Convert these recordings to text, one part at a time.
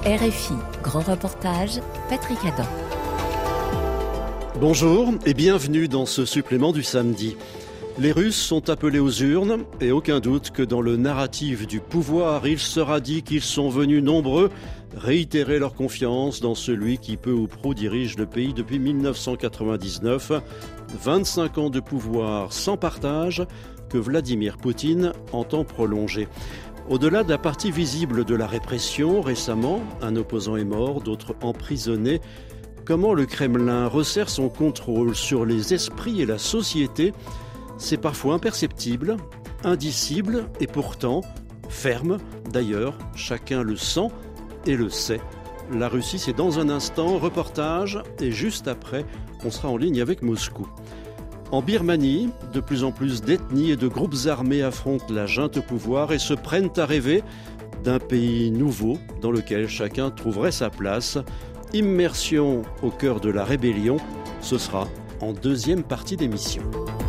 RFI, grand reportage, Patrick Adam. Bonjour et bienvenue dans ce supplément du samedi. Les Russes sont appelés aux urnes et aucun doute que dans le narratif du pouvoir, il sera dit qu'ils sont venus nombreux réitérer leur confiance dans celui qui peu ou prou dirige le pays depuis 1999. 25 ans de pouvoir sans partage que Vladimir Poutine entend prolonger. Au-delà de la partie visible de la répression, récemment, un opposant est mort, d'autres emprisonnés. Comment le Kremlin resserre son contrôle sur les esprits et la société, c'est parfois imperceptible, indicible et pourtant ferme. D'ailleurs, chacun le sent et le sait. La Russie, c'est dans un instant, reportage, et juste après, on sera en ligne avec Moscou. En Birmanie, de plus en plus d'ethnies et de groupes armés affrontent la junte au pouvoir et se prennent à rêver d'un pays nouveau dans lequel chacun trouverait sa place. Immersion au cœur de la rébellion, ce sera en deuxième partie d'émission.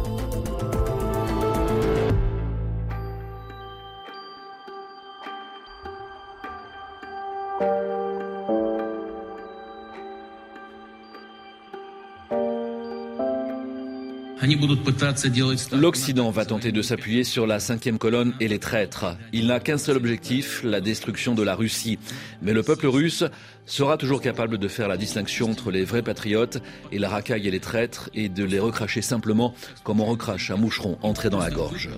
L'Occident va tenter de s'appuyer sur la cinquième colonne et les traîtres. Il n'a qu'un seul objectif, la destruction de la Russie. Mais le peuple russe sera toujours capable de faire la distinction entre les vrais patriotes et la racaille et les traîtres et de les recracher simplement comme on recrache un moucheron entré dans la gorge.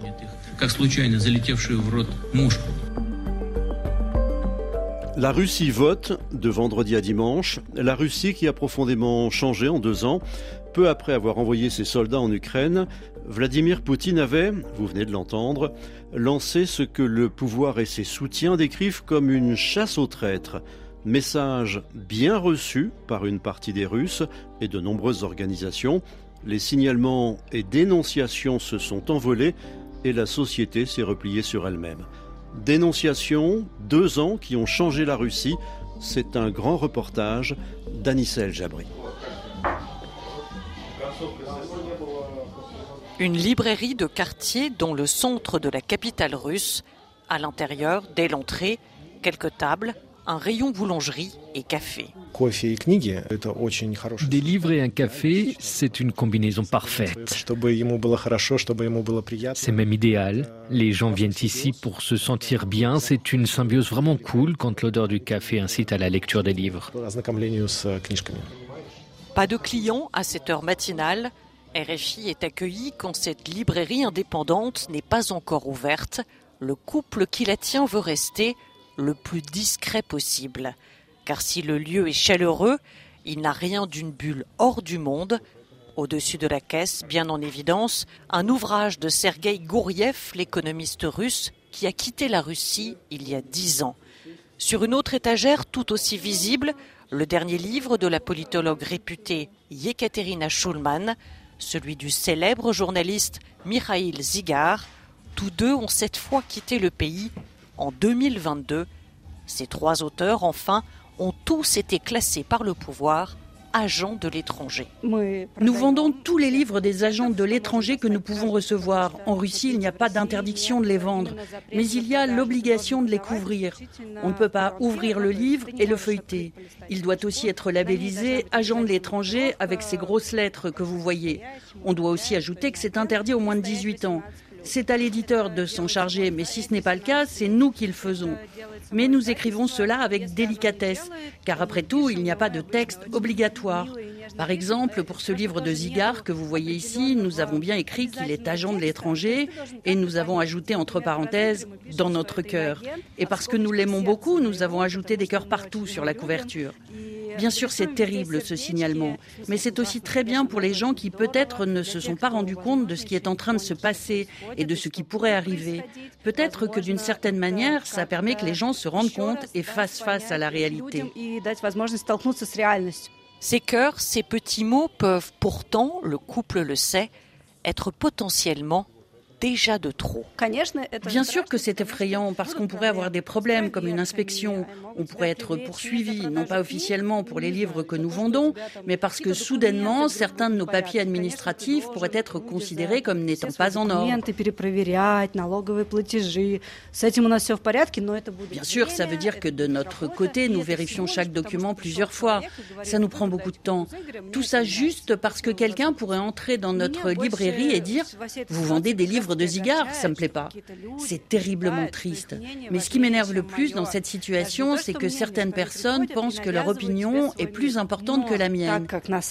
La Russie vote de vendredi à dimanche. La Russie qui a profondément changé en 2 ans. Peu après avoir envoyé ses soldats en Ukraine, Vladimir Poutine avait, vous venez de l'entendre, lancé ce que le pouvoir et ses soutiens décrivent comme une chasse aux traîtres. Message bien reçu par une partie des Russes et de nombreuses organisations. Les signalements et dénonciations se sont envolés et la société s'est repliée sur elle-même. Dénonciations, 2 ans qui ont changé la Russie. C'est un grand reportage d'Anissa El Jabri. Une librairie de quartier dans le centre de la capitale russe. À l'intérieur, dès l'entrée, quelques tables, un rayon boulangerie et café. Des livres et un café, c'est une combinaison parfaite. C'est même idéal. Les gens viennent ici pour se sentir bien. C'est une symbiose vraiment cool quand l'odeur du café incite à la lecture des livres. Pas de clients à cette heure matinale. RFI est accueilli quand cette librairie indépendante n'est pas encore ouverte. Le couple qui la tient veut rester le plus discret possible. Car si le lieu est chaleureux, il n'a rien d'une bulle hors du monde. Au-dessus de la caisse, bien en évidence, un ouvrage de Sergueï Gouriev, l'économiste russe, qui a quitté la Russie il y a 10 ans. Sur une autre étagère, tout aussi visible, le dernier livre de la politologue réputée Yekaterina Shulman, celui du célèbre journaliste Mikhail Zygar. Tous deux ont cette fois quitté le pays en 2022. Ces 3 auteurs, enfin, ont tous été classés par le pouvoir agents de l'étranger. Nous vendons tous les livres des agents de l'étranger que nous pouvons recevoir. En Russie, il n'y a pas d'interdiction de les vendre, mais il y a l'obligation de les couvrir. On ne peut pas ouvrir le livre et le feuilleter. Il doit aussi être labellisé « agent de l'étranger » avec ces grosses lettres que vous voyez. On doit aussi ajouter que c'est interdit aux moins de 18 ans. C'est à l'éditeur de s'en charger, mais si ce n'est pas le cas, c'est nous qui le faisons. Mais nous écrivons cela avec délicatesse, car après tout, il n'y a pas de texte obligatoire. Par exemple, pour ce livre de Zygar que vous voyez ici, nous avons bien écrit qu'il est agent de l'étranger et nous avons ajouté entre parenthèses « dans notre cœur ». Et parce que nous l'aimons beaucoup, nous avons ajouté des cœurs partout sur la couverture. Bien sûr, c'est terrible ce signalement, mais c'est aussi très bien pour les gens qui peut-être ne se sont pas rendus compte de ce qui est en train de se passer et de ce qui pourrait arriver. Peut-être que d'une certaine manière, ça permet que les gens se rendent compte et fassent face à la réalité. Ces cœurs, ces petits mots peuvent pourtant, le couple le sait, être potentiellement déjà de trop. Bien sûr que c'est effrayant parce qu'on pourrait avoir des problèmes comme une inspection. On pourrait être poursuivi, non pas officiellement pour les livres que nous vendons, mais parce que soudainement, certains de nos papiers administratifs pourraient être considérés comme n'étant pas en ordre. Bien sûr, ça veut dire que de notre côté, nous vérifions chaque document plusieurs fois. Ça nous prend beaucoup de temps. Tout ça juste parce que quelqu'un pourrait entrer dans notre librairie et dire « Vous vendez des livres de Zygar, ça me plaît pas ». C'est terriblement triste. Mais ce qui m'énerve le plus dans cette situation, c'est que certaines personnes pensent que leur opinion est plus importante que la mienne.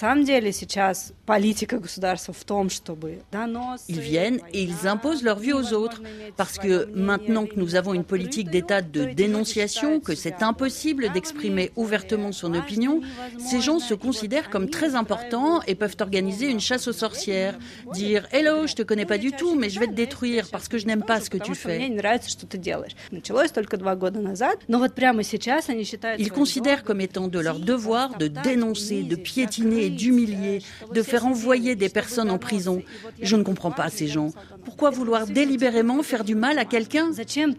Ils viennent et ils imposent leur vue aux autres. Parce que maintenant que nous avons une politique d'État de dénonciation, que c'est impossible d'exprimer ouvertement son opinion, ces gens se considèrent comme très importants et peuvent organiser une chasse aux sorcières. Dire « Hello, je te connais pas du tout, mais je vais te détruire parce que je n'aime pas ce que tu fais ». Ils considèrent comme étant de leur devoir de dénoncer, de piétiner et d'humilier, de faire envoyer des personnes en prison. Je ne comprends pas ces gens. Pourquoi vouloir délibérément faire du mal à quelqu'un ?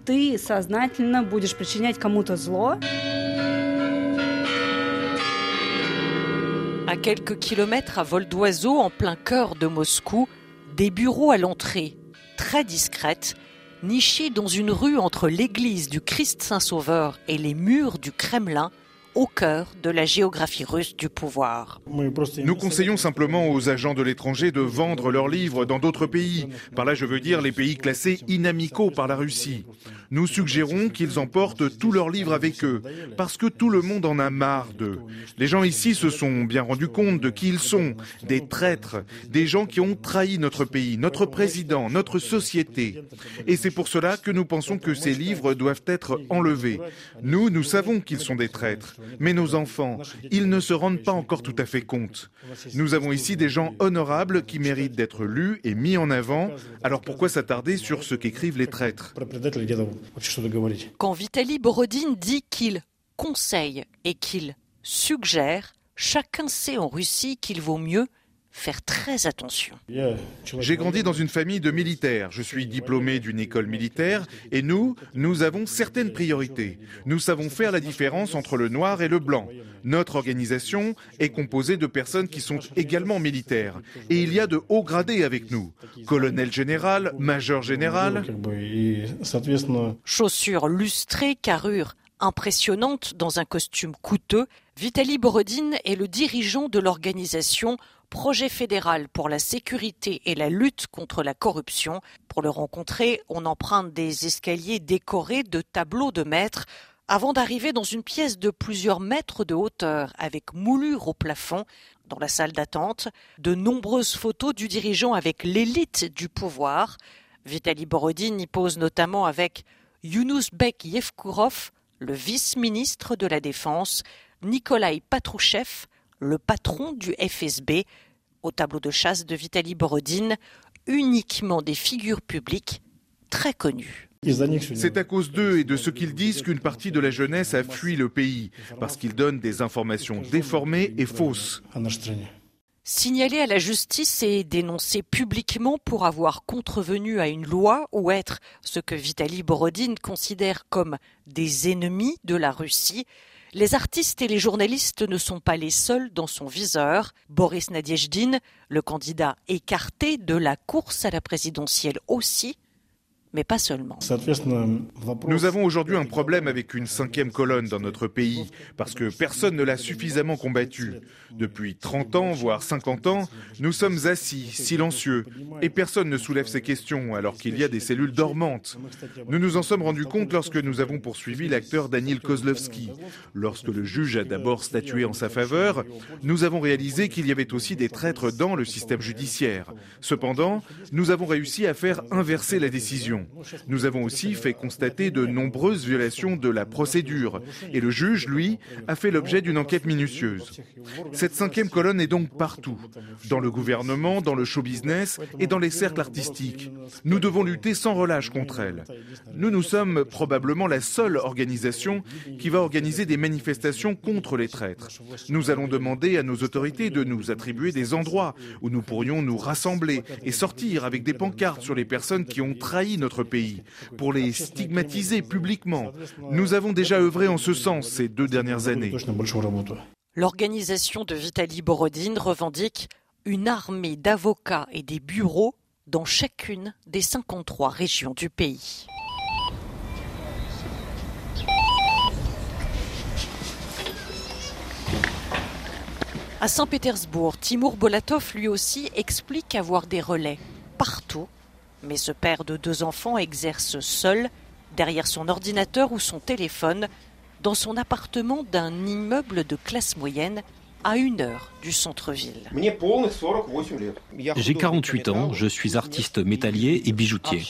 À quelques kilomètres à vol d'oiseau, en plein cœur de Moscou, des bureaux à l'entrée, très discrètes, nichés dans une rue entre l'église du Christ Saint-Sauveur et les murs du Kremlin, au cœur de la géographie russe du pouvoir. Nous conseillons simplement aux agents de l'étranger de vendre leurs livres dans d'autres pays. Par là, je veux dire les pays classés inamicaux par la Russie. Nous suggérons qu'ils emportent tous leurs livres avec eux, parce que tout le monde en a marre d'eux. Les gens ici se sont bien rendus compte de qui ils sont, des traîtres, des gens qui ont trahi notre pays, notre président, notre société. Et c'est pour cela que nous pensons que ces livres doivent être enlevés. Nous savons qu'ils sont des traîtres. Mais nos enfants, ils ne se rendent pas encore tout à fait compte. Nous avons ici des gens honorables qui méritent d'être lus et mis en avant. Alors pourquoi s'attarder sur ce qu'écrivent les traîtres ? Quand Vitaly Borodine dit qu'il conseille et qu'il suggère, chacun sait en Russie qu'il vaut mieux faire très attention. J'ai grandi dans une famille de militaires. Je suis diplômé d'une école militaire et nous avons certaines priorités. Nous savons faire la différence entre le noir et le blanc. Notre organisation est composée de personnes qui sont également militaires. Et il y a de hauts gradés avec nous. Colonel général, major général. Chaussures lustrées, carrure impressionnante dans un costume coûteux, Vitaly Borodine est le dirigeant de l'organisation Projet fédéral pour la sécurité et la lutte contre la corruption. Pour le rencontrer, on emprunte des escaliers décorés de tableaux de maîtres avant d'arriver dans une pièce de plusieurs mètres de hauteur avec moulure au plafond. Dans la salle d'attente, de nombreuses photos du dirigeant avec l'élite du pouvoir. Vitaly Borodine y pose notamment avec Younoussbek Yevkourov, le vice-ministre de la Défense, Nikolai Patrouchev, le patron du FSB. Au tableau de chasse de Vitaly Borodine, uniquement des figures publiques très connues. C'est à cause d'eux et de ce qu'ils disent qu'une partie de la jeunesse a fui le pays, parce qu'ils donnent des informations déformées et fausses. Signaler à la justice et dénoncer publiquement pour avoir contrevenu à une loi ou être ce que Vitaly Borodine considère comme des ennemis de la Russie, les artistes et les journalistes ne sont pas les seuls dans son viseur. Boris Nadiejdine, le candidat écarté de la course à la présidentielle aussi, mais pas seulement. Nous avons aujourd'hui un problème avec une 5e colonne dans notre pays, parce que personne ne l'a suffisamment combattue. Depuis 30 ans, voire 50 ans, nous sommes assis, silencieux, et personne ne soulève ces questions, alors qu'il y a des cellules dormantes. Nous nous en sommes rendus compte lorsque nous avons poursuivi l'acteur Daniil Kozlovsky. Lorsque le juge a d'abord statué en sa faveur, nous avons réalisé qu'il y avait aussi des traîtres dans le système judiciaire. Cependant, nous avons réussi à faire inverser la décision. décision. Nous avons aussi fait constater de nombreuses violations de la procédure. Et le juge, lui, a fait l'objet d'une enquête minutieuse. Cette cinquième colonne est donc partout. Dans le gouvernement, dans le show business et dans les cercles artistiques. Nous devons lutter sans relâche contre elle. Nous sommes probablement la seule organisation qui va organiser des manifestations contre les traîtres. Nous allons demander à nos autorités de nous attribuer des endroits où nous pourrions nous rassembler et sortir avec des pancartes sur les personnes qui ont trahi notre pays, pour les stigmatiser publiquement. Nous avons déjà œuvré en ce sens ces 2 dernières années. L'organisation de Vitaly Borodine revendique une armée d'avocats et des bureaux dans chacune des 53 régions du pays. À Saint-Pétersbourg, Timur Bulatov lui aussi explique avoir des relais partout. Mais ce père de 2 enfants exerce seul, derrière son ordinateur ou son téléphone, dans son appartement d'un immeuble de classe moyenne à 1 heure du centre-ville. J'ai 48 ans, je suis artiste métallier et bijoutier.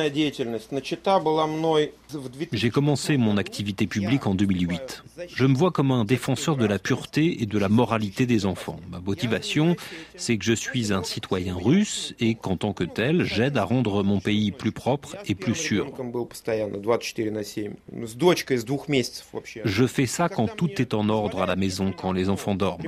J'ai commencé mon activité publique en 2008. Je me vois comme un défenseur de la pureté et de la moralité des enfants. Ma motivation, c'est que je suis un citoyen russe et qu'en tant que tel, j'aide à rendre mon pays plus propre et plus sûr. Je fais ça quand tout est en ordre à la maison, quand les enfants dorment.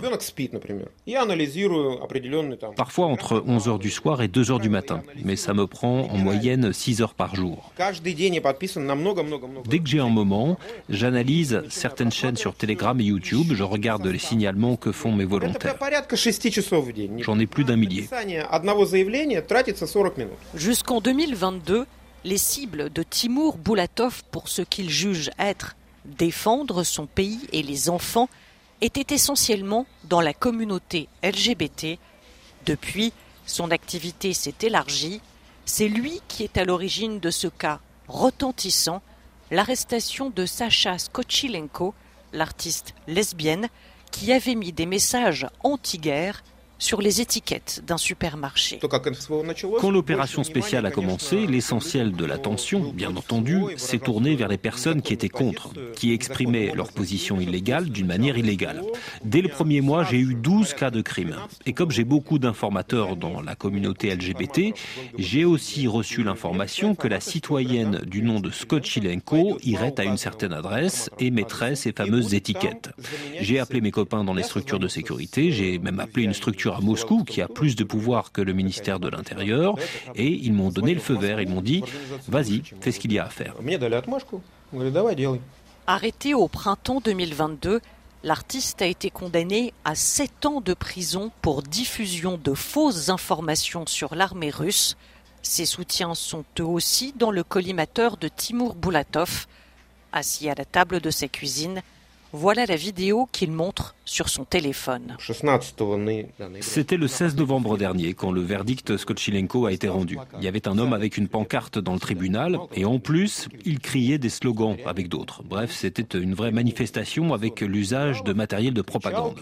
Parfois entre 11h du soir et 2h du matin, mais ça me prend en moyenne 6 heures par jour. Dès que j'ai un moment, j'analyse certaines chaînes sur Telegram et YouTube, je regarde les signalements que font mes volontaires. J'en ai plus d'1 millier. Jusqu'en 2022, les cibles de Timur Bulatov pour ce qu'il juge être défendre son pays et les enfants était essentiellement dans la communauté LGBT. Depuis, son activité s'est élargie. C'est lui qui est à l'origine de ce cas retentissant, l'arrestation de Sacha Skochilenko, l'artiste lesbienne, qui avait mis des messages anti-guerre sur les étiquettes d'un supermarché. Quand l'opération spéciale a commencé, l'essentiel de l'attention, bien entendu, s'est tourné vers les personnes qui étaient contre, qui exprimaient leur position illégale d'une manière illégale. Dès le premier mois, j'ai eu 12 cas de crime. Et comme j'ai beaucoup d'informateurs dans la communauté LGBT, j'ai aussi reçu l'information que la citoyenne du nom de Skochilenko irait à une certaine adresse et mettrait ces fameuses étiquettes. J'ai appelé mes copains dans les structures de sécurité, j'ai même appelé une structure à Moscou qui a plus de pouvoir que le ministère de l'Intérieur et ils m'ont donné le feu vert, ils m'ont dit « Vas-y, fais ce qu'il y a à faire ». Arrêté au printemps 2022, l'artiste a été condamné à 7 ans de prison pour diffusion de fausses informations sur l'armée russe. Ses soutiens sont eux aussi dans le collimateur de Timur Bulatov. Assis à la table de sa cuisine, voilà la vidéo qu'il montre sur son téléphone. C'était le 16 novembre dernier, quand le verdict Skochilenko a été rendu. Il y avait un homme avec une pancarte dans le tribunal, et en plus, il criait des slogans avec d'autres. Bref, c'était une vraie manifestation avec l'usage de matériel de propagande.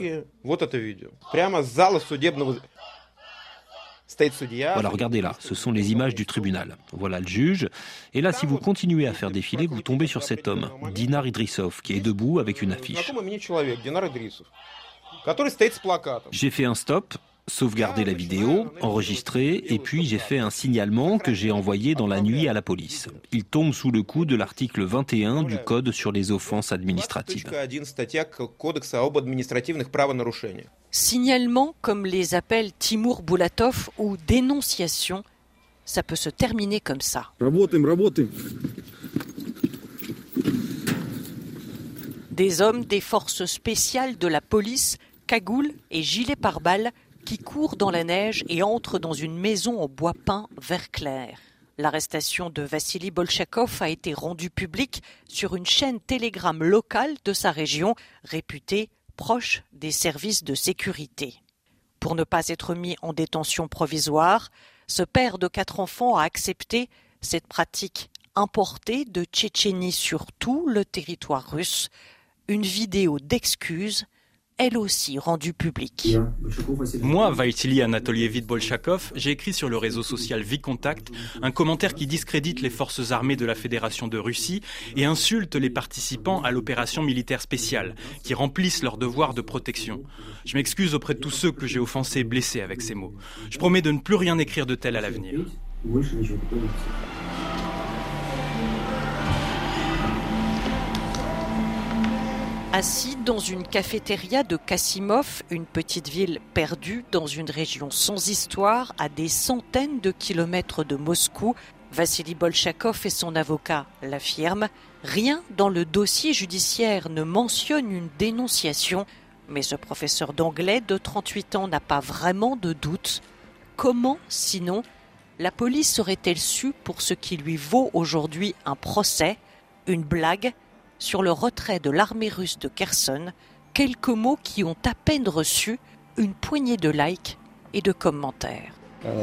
Voilà, regardez là, ce sont les images du tribunal. Voilà le juge. Et là, si vous continuez à faire défiler, vous tombez sur cet homme, Dinar Idrissov, qui est debout avec une affiche. J'ai fait un stop, sauvegardé la vidéo, enregistré, et puis j'ai fait un signalement que j'ai envoyé dans la nuit à la police. Il tombe sous le coup de l'article 21 du Code sur les offenses administratives. Signalement, comme les appelle Timur Bulatov, ou dénonciation, ça peut se terminer comme ça. Des hommes des forces spéciales de la police, cagoules et gilets pare-balles, qui courent dans la neige et entrent dans une maison en bois peint vert clair. L'arrestation de Vassili Bolchakov a été rendue publique sur une chaîne Telegram locale de sa région, réputée proche des services de sécurité. Pour ne pas être mis en détention provisoire, ce père de 4 enfants a accepté cette pratique importée de Tchétchénie sur tout le territoire russe. Une vidéo d'excuses elle aussi rendue publique. Moi, Vaïtili Anatolievitch Bolchakov, j'ai écrit sur le réseau social VKontakte un commentaire qui discrédite les forces armées de la Fédération de Russie et insulte les participants à l'opération militaire spéciale, qui remplissent leur devoir de protection. Je m'excuse auprès de tous ceux que j'ai offensés et blessés avec ces mots. Je promets de ne plus rien écrire de tel à l'avenir. Assis dans une cafétéria de Kassimov, une petite ville perdue dans une région sans histoire à des centaines de kilomètres de Moscou, Vassili Bolchakov et son avocat l'affirment. Rien dans le dossier judiciaire ne mentionne une dénonciation, mais ce professeur d'anglais de 38 ans n'a pas vraiment de doute. Comment, sinon, la police aurait-elle su pour ce qui lui vaut aujourd'hui un procès, une blague sur le retrait de l'armée russe de Kherson, quelques mots qui ont à peine reçu une poignée de likes et de commentaires.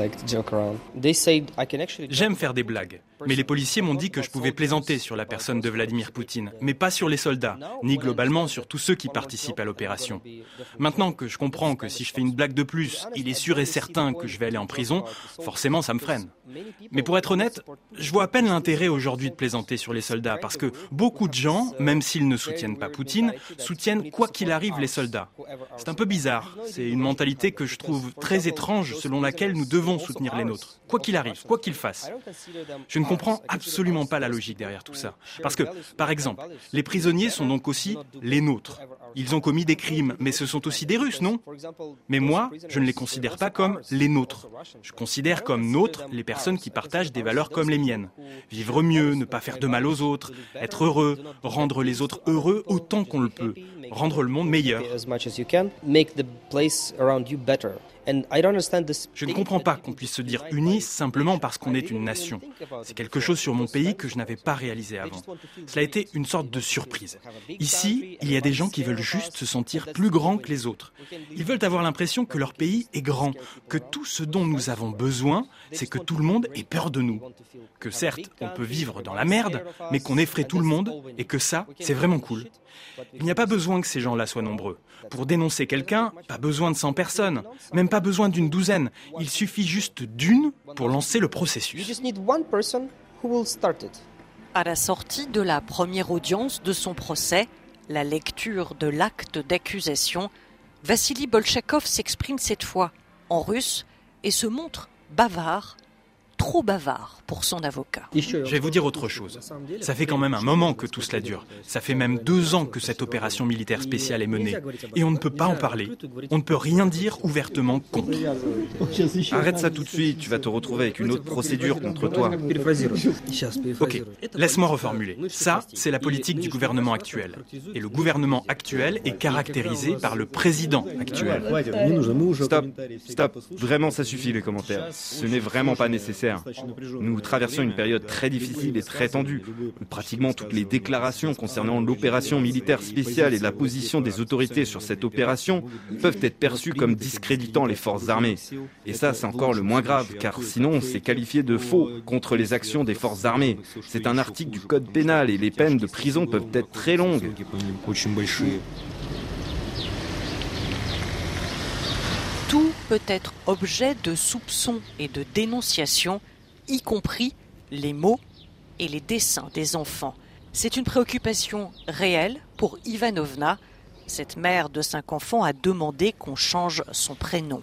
J'aime faire des blagues, mais les policiers m'ont dit que je pouvais plaisanter sur la personne de Vladimir Poutine, mais pas sur les soldats, ni globalement sur tous ceux qui participent à l'opération. Maintenant que je comprends que si je fais une blague de plus, il est sûr et certain que je vais aller en prison, forcément ça me freine. Mais pour être honnête, je vois à peine l'intérêt aujourd'hui de plaisanter sur les soldats, parce que beaucoup de gens, même s'ils ne soutiennent pas Poutine, soutiennent quoi qu'il arrive les soldats. C'est un peu bizarre, c'est une mentalité que je trouve très étrange selon laquelle nous devons soutenir les nôtres, quoi qu'il arrive, quoi qu'ils fassent. Je ne comprends absolument pas la logique derrière tout ça. Parce que, par exemple, les prisonniers sont donc aussi les nôtres. Ils ont commis des crimes, mais ce sont aussi des Russes, non ? Mais moi, je ne les considère pas comme les nôtres. Je considère comme nôtres les personnes qui partagent des valeurs comme les miennes. Vivre mieux, ne pas faire de mal aux autres, être heureux, rendre les autres heureux autant qu'on le peut, rendre le monde meilleur. Je ne comprends pas qu'on puisse se dire unis simplement parce qu'on est une nation. C'est quelque chose sur mon pays que je n'avais pas réalisé avant. Cela a été une sorte de surprise. Ici, il y a des gens qui veulent juste se sentir plus grands que les autres. Ils veulent avoir l'impression que leur pays est grand, que tout ce dont nous avons besoin, c'est que tout le monde ait peur de nous. Que certes, on peut vivre dans la merde, mais qu'on effraie tout le monde et que ça, c'est vraiment cool. Il n'y a pas besoin que ces gens-là soient nombreux. Pour dénoncer quelqu'un, pas besoin de 100 personnes, même pas besoin d'une douzaine. Il suffit juste d'une pour lancer le processus. À la sortie de la première audience de son procès, la lecture de l'acte d'accusation, Vassili Bolchakov s'exprime cette fois en russe et se montre bavard, trop bavard pour son avocat. Je vais vous dire autre chose. Ça fait quand même un moment que tout cela dure. Ça fait même 2 ans que cette opération militaire spéciale est menée. Et on ne peut pas en parler. On ne peut rien dire ouvertement contre. Arrête ça tout de suite, tu vas te retrouver avec une autre procédure contre toi. Ok, laisse-moi reformuler. Ça, c'est la politique du gouvernement actuel. Et le gouvernement actuel est caractérisé par le président actuel. Stop. Vraiment, ça suffit les commentaires. Ce n'est vraiment pas nécessaire. Nous traversons une période très difficile et très tendue. Pratiquement toutes les déclarations concernant l'opération militaire spéciale et la position des autorités sur cette opération peuvent être perçues comme discréditant les forces armées. Et ça, c'est encore le moins grave, car sinon, c'est qualifié de faux contre les actions des forces armées. C'est un article du code pénal et les peines de prison peuvent être très longues. Tout peut être objet de soupçons et de dénonciations, y compris les mots et les dessins des enfants. C'est une préoccupation réelle pour Ivanovna. Cette mère de 5 enfants a demandé qu'on change son prénom.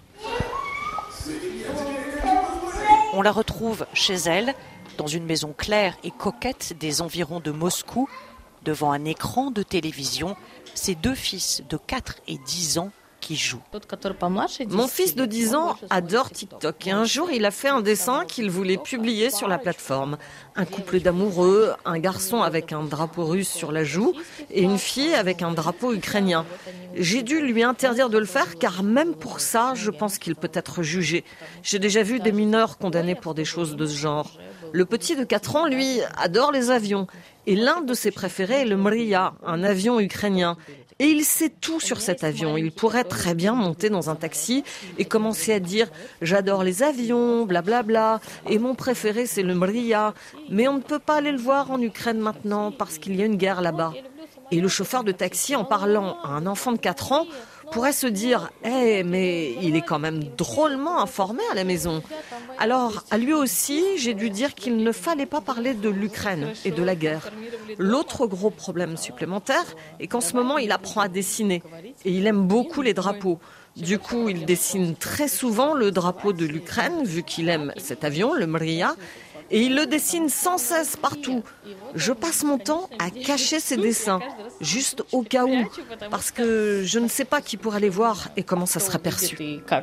On la retrouve chez elle, dans une maison claire et coquette des environs de Moscou, devant un écran de télévision, ses 2 fils de 4 et 10 ans qui joue. Mon fils de 10 ans adore TikTok et un jour il a fait un dessin qu'il voulait publier sur la plateforme. Un couple d'amoureux, un garçon avec un drapeau russe sur la joue et une fille avec un drapeau ukrainien. J'ai dû lui interdire de le faire car même pour ça, je pense qu'il peut être jugé. J'ai déjà vu des mineurs condamnés pour des choses de ce genre. Le petit de 4 ans, lui, adore les avions. Et l'un de ses préférés est le Mriya, un avion ukrainien. Et il sait tout sur cet avion. Il pourrait très bien monter dans un taxi et commencer à dire « J'adore les avions, blablabla, et mon préféré c'est le Mriya. Mais on ne peut pas aller le voir en Ukraine maintenant parce qu'il y a une guerre là-bas. » Et le chauffeur de taxi, en parlant à un enfant de 4 ans, pourrait se dire « mais il est quand même drôlement informé à la maison ». Alors, à lui aussi, j'ai dû dire qu'il ne fallait pas parler de l'Ukraine et de la guerre. L'autre gros problème supplémentaire est qu'en ce moment, il apprend à dessiner et il aime beaucoup les drapeaux. Du coup, il dessine très souvent le drapeau de l'Ukraine, vu qu'il aime cet avion, le Mriya, et il le dessine sans cesse partout. Je passe mon temps à cacher ses dessins, juste au cas où, parce que je ne sais pas qui pourrait les voir et comment ça sera perçu.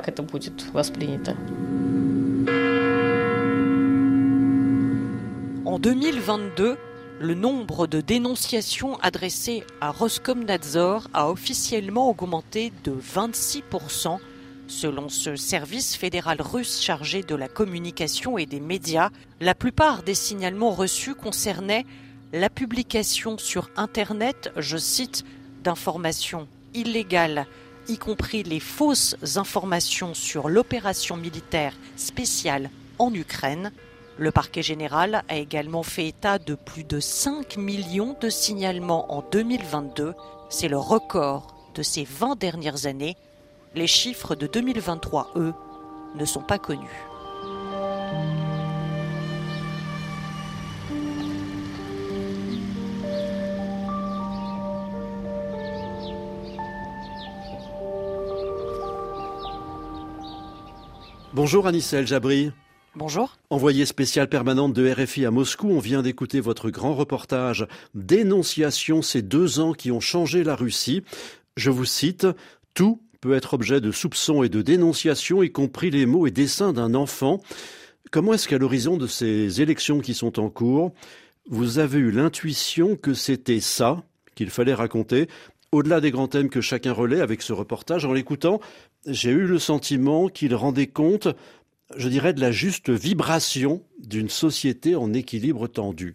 En 2022, le nombre de dénonciations adressées à Roskomnadzor a officiellement augmenté de 26%, selon ce service fédéral russe chargé de la communication et des médias. La plupart des signalements reçus concernaient la publication sur Internet, je cite, d'informations illégales, y compris les fausses informations sur l'opération militaire spéciale en Ukraine. Le parquet général a également fait état de plus de 5 millions de signalements en 2022. C'est le record de ces 20 dernières années. Les chiffres de 2023, eux, ne sont pas connus. Bonjour Anissa El Jabri. Bonjour. Envoyée spéciale permanente de RFI à Moscou, on vient d'écouter votre grand reportage « Dénonciation, ces 2 ans qui ont changé la Russie ». Je vous cite « Tout peut être objet de soupçons et de dénonciations, y compris les mots et dessins d'un enfant ». Comment est-ce qu'à l'horizon de ces élections qui sont en cours, vous avez eu l'intuition que c'était ça qu'il fallait raconter ? Au-delà des grands thèmes que chacun relaie avec ce reportage, en l'écoutant, j'ai eu le sentiment qu'il rendait compte, je dirais, de la juste vibration d'une société en équilibre tendu.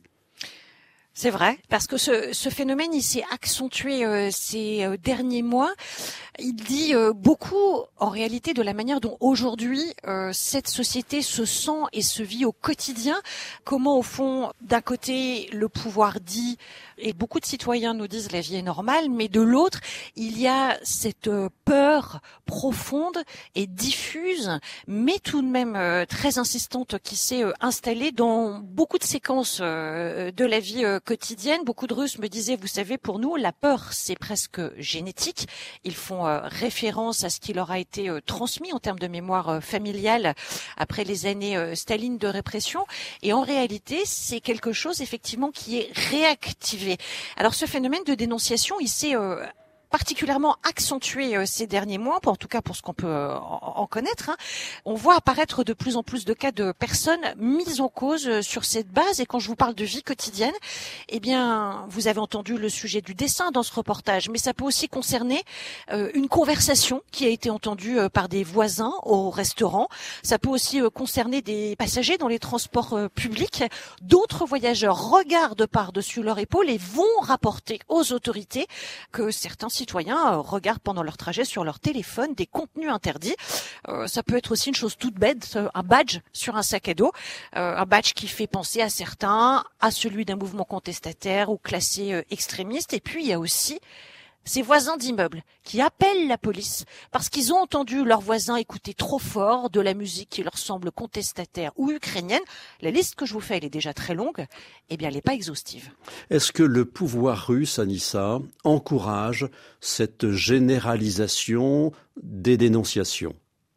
C'est vrai, parce que ce phénomène, il s'est accentué ces derniers mois. Il dit beaucoup, en réalité, de la manière dont aujourd'hui cette société se sent et se vit au quotidien. Comment, au fond, d'un côté, le pouvoir dit, et beaucoup de citoyens nous disent la vie est normale, mais de l'autre, il y a cette peur profonde et diffuse, mais tout de même très insistante, qui s'est installée dans beaucoup de séquences de la vie quotidienne. Beaucoup de Russes me disaient, vous savez, pour nous, la peur, c'est presque génétique. Ils font référence à ce qui leur a été transmis en termes de mémoire familiale après les années Staline de répression. Et en réalité, c'est quelque chose, effectivement, qui est réactivé. Alors, ce phénomène de dénonciation, il s'est particulièrement accentué ces derniers mois, en tout cas pour ce qu'on peut en connaître. On voit apparaître de plus en plus de cas de personnes mises en cause sur cette base. Et quand je vous parle de vie quotidienne, eh bien, vous avez entendu le sujet du dessin dans ce reportage, mais ça peut aussi concerner une conversation qui a été entendue par des voisins au restaurant. Ça peut aussi concerner des passagers dans les transports publics. D'autres voyageurs regardent par-dessus leur épaule et vont rapporter aux autorités que certains citoyens regardent pendant leur trajet sur leur téléphone des contenus interdits. Ça peut être aussi une chose toute bête, un badge sur un sac à dos, un badge qui fait penser à certains, à celui d'un mouvement contestataire ou classé extrémiste. Et puis il y a aussi ces voisins d'immeubles qui appellent la police parce qu'ils ont entendu leurs voisins écouter trop fort de la musique qui leur semble contestataire ou ukrainienne. La liste que je vous fais, elle est déjà très longue. Eh bien, elle n'est pas exhaustive. Est-ce que le pouvoir russe, Anissa, encourage cette généralisation des dénonciations ?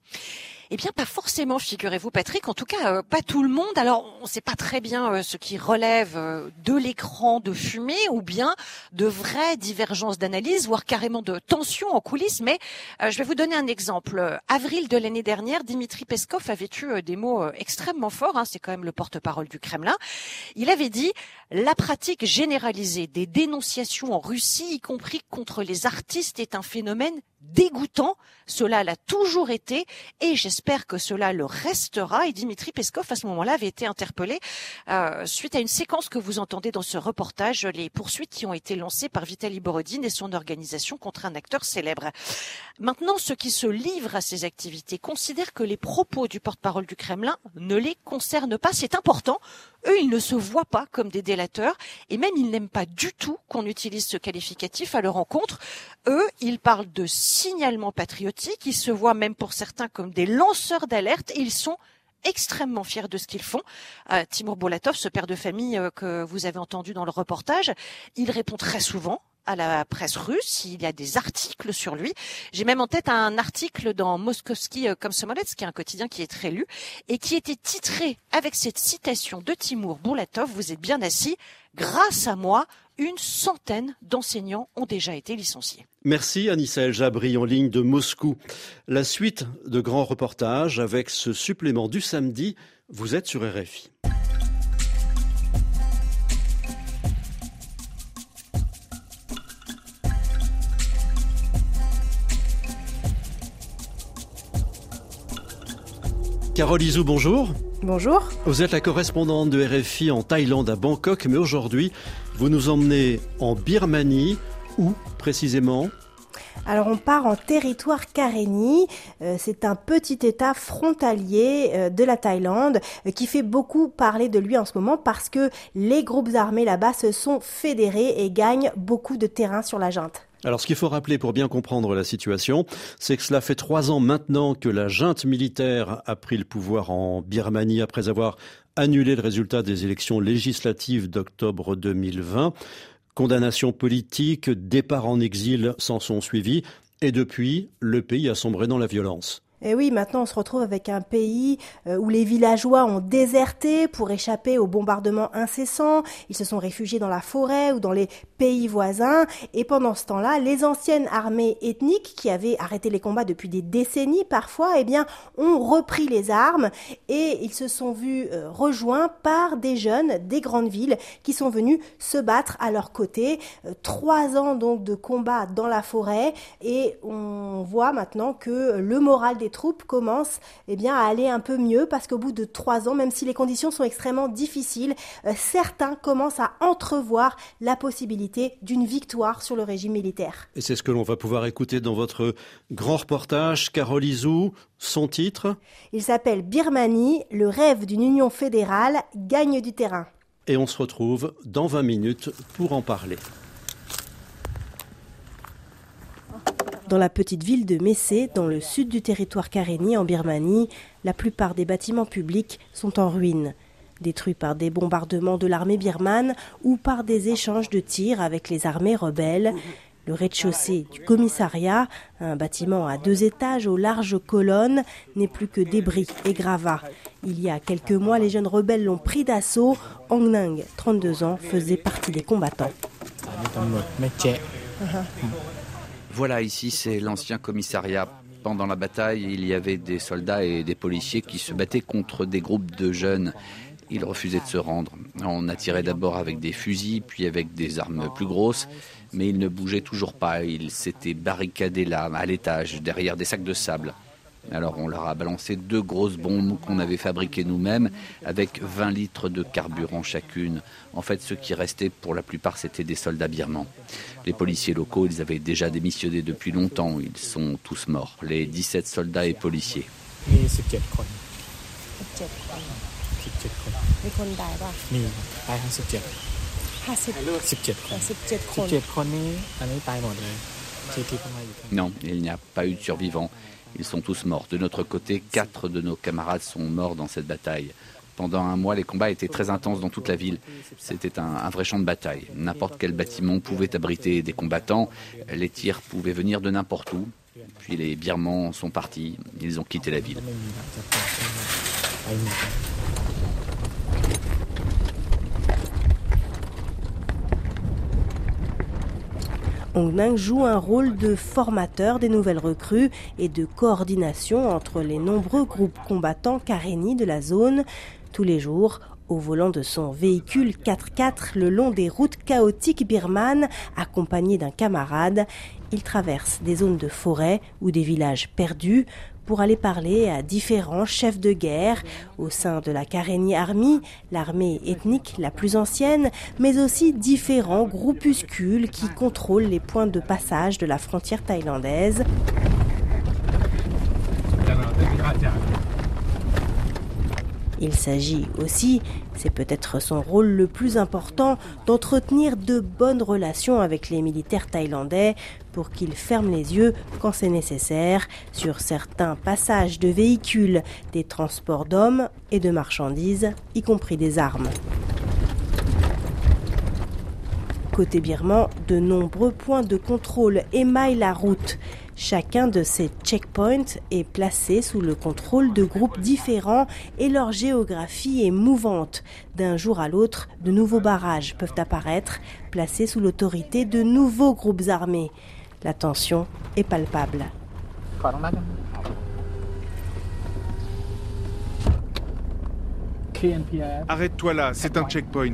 Eh bien, pas forcément, figurez-vous, Patrick. En tout cas, pas tout le monde. Alors, on ne sait pas très bien ce qui relève de l'écran de fumée ou bien de vraies divergences d'analyse, voire carrément de tensions en coulisses. Mais je vais vous donner un exemple. Avril de l'année dernière, Dmitri Peskov avait eu des mots extrêmement forts. C'est quand même le porte-parole du Kremlin. Il avait dit « La pratique généralisée des dénonciations en Russie, y compris contre les artistes, est un phénomène dégoûtant. Cela l'a toujours été et j'espère que cela le restera. » Et Dmitri Peskov, à ce moment-là, avait été interpellé suite à une séquence que vous entendez dans ce reportage, les poursuites qui ont été lancées par Vitaly Borodine et son organisation contre un acteur célèbre. Maintenant, ceux qui se livrent à ces activités considèrent que les propos du porte-parole du Kremlin ne les concernent pas. C'est important. Eux, ils ne se voient pas comme des délateurs et même ils n'aiment pas du tout qu'on utilise ce qualificatif à leur encontre. Eux, ils parlent de signalement patriotique. Ils se voient même pour certains comme des lanceurs d'alerte et ils sont extrêmement fiers de ce qu'ils font. Timur Bulatov, ce père de famille que vous avez entendu dans le reportage, il répond très souvent à la presse russe, il y a des articles sur lui. J'ai même en tête un article dans Moskovski Komsomolets, qui est un quotidien qui est très lu, et qui était titré avec cette citation de Timur Bulatov, vous êtes bien assis, grâce à moi, 100 d'enseignants ont déjà été licenciés. Merci Anissa El Jabri en ligne de Moscou. La suite de grands reportages avec ce supplément du samedi, vous êtes sur RFI. Carole Izou, bonjour. Bonjour. Vous êtes la correspondante de RFI en Thaïlande à Bangkok, mais aujourd'hui, vous nous emmenez en Birmanie. Où précisément ? Alors on part en territoire Karenni, c'est un petit état frontalier de la Thaïlande qui fait beaucoup parler de lui en ce moment parce que les groupes armés là-bas se sont fédérés et gagnent beaucoup de terrain sur la junte. Alors ce qu'il faut rappeler pour bien comprendre la situation, c'est que cela fait 3 ans maintenant que la junte militaire a pris le pouvoir en Birmanie après avoir annulé le résultat des élections législatives d'octobre 2020. Condamnation politique, départ en exil s'en sont suivis et depuis, le pays a sombré dans la violence. Et oui, maintenant on se retrouve avec un pays où les villageois ont déserté pour échapper aux bombardements incessants. Ils se sont réfugiés dans la forêt ou dans les pays voisins. Et pendant ce temps-là, les anciennes armées ethniques qui avaient arrêté les combats depuis des décennies parfois, ont repris les armes et ils se sont vus rejoints par des jeunes des grandes villes qui sont venus se battre à leur côté. 3 ans donc de combat dans la forêt et on voit maintenant que le moral des troupes commence à aller un peu mieux parce qu'au bout de 3 ans, même si les conditions sont extrêmement difficiles, certains commencent à entrevoir la possibilité d'une victoire sur le régime militaire. Et c'est ce que l'on va pouvoir écouter dans votre grand reportage. Carole Izou, son titre ? Il s'appelle Birmanie, le rêve d'une union fédérale gagne du terrain. Et on se retrouve dans 20 minutes pour en parler. Dans la petite ville de Messé, dans le sud du territoire Karenni en Birmanie, la plupart des bâtiments publics sont en ruine, détruits par des bombardements de l'armée birmane ou par des échanges de tirs avec les armées rebelles. Le rez-de-chaussée du commissariat, un bâtiment à 2 étages aux larges colonnes, n'est plus que débris et gravats. Il y a quelques mois, les jeunes rebelles l'ont pris d'assaut. Ong Nang, 32 ans, faisait partie des combattants. Voilà, ici c'est l'ancien commissariat. Pendant la bataille, il y avait des soldats et des policiers qui se battaient contre des groupes de jeunes. Ils refusaient de se rendre. On attirait d'abord avec des fusils, puis avec des armes plus grosses, mais ils ne bougeaient toujours pas. Ils s'étaient barricadés là, à l'étage, derrière des sacs de sable. Alors on leur a balancé 2 grosses bombes qu'on avait fabriquées nous-mêmes avec 20 litres de carburant chacune. En fait, ceux qui restaient, pour la plupart, c'était des soldats birmans. Les policiers locaux, ils avaient déjà démissionné depuis longtemps. Ils sont tous morts, les 17 soldats et policiers. Non, il n'y a pas eu de survivants. Ils sont tous morts. De notre côté, 4 de nos camarades sont morts dans cette bataille. Pendant 1 mois, les combats étaient très intenses dans toute la ville. C'était un vrai champ de bataille. N'importe quel bâtiment pouvait abriter des combattants. Les tirs pouvaient venir de n'importe où. Puis les Birmans sont partis. Ils ont quitté la ville. Ong Nang joue un rôle de formateur des nouvelles recrues et de coordination entre les nombreux groupes combattants Karenni de la zone. Tous les jours, au volant de son véhicule 4x4 le long des routes chaotiques birmanes, accompagné d'un camarade, il traverse des zones de forêt ou des villages perdus pour aller parler à différents chefs de guerre au sein de la Karenni Army, l'armée ethnique la plus ancienne, mais aussi différents groupuscules qui contrôlent les points de passage de la frontière thaïlandaise. Il s'agit aussi, c'est peut-être son rôle le plus important, d'entretenir de bonnes relations avec les militaires thaïlandais pour qu'ils ferment les yeux quand c'est nécessaire sur certains passages de véhicules, des transports d'hommes et de marchandises, y compris des armes. Côté birman, de nombreux points de contrôle émaillent la route. Chacun de ces checkpoints est placé sous le contrôle de groupes différents et leur géographie est mouvante. D'un jour à l'autre, de nouveaux barrages peuvent apparaître, placés sous l'autorité de nouveaux groupes armés. La tension est palpable. Arrête-toi là, c'est un checkpoint.